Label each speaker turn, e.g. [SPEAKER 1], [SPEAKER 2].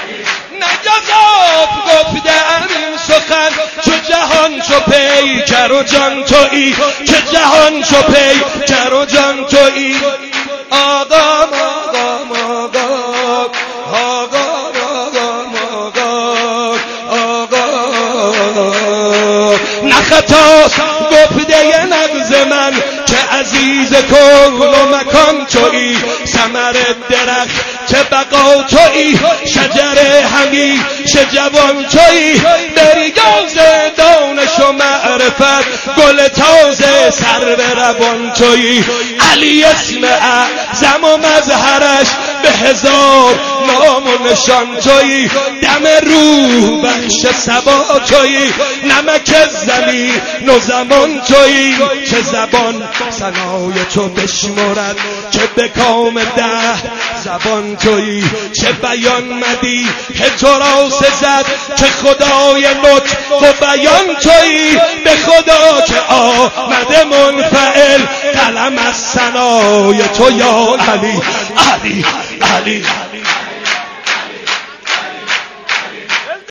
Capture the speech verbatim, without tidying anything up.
[SPEAKER 1] نگذاب گفتم این سخن چو جهان چو پیکر و جان تویی، که جهان چو پیکر و جان تویی. آقا آقا آقا آقا آقا آقا نخطاست گفته نغز من که عزیز کن و مکان تویی. ثمر درخت چه بقا تویی، شجر همیشه جوان تویی. بریاز دانش و معرفت گل تازه سر به روان تویی. علی اسم اعظم و مظهرش به هزار نام و نشان تویی. دم روح بخش صبا تویی، نمک زمین و زمان تویی. چه زبان ثنای تو بشمرد که به کام ده زبان تویی. چه بیان مدی که تو را سزد که خدای نطق و بیان تویی. به خدا که آمده منفعل قلم از ثنای تو یا علی علی علی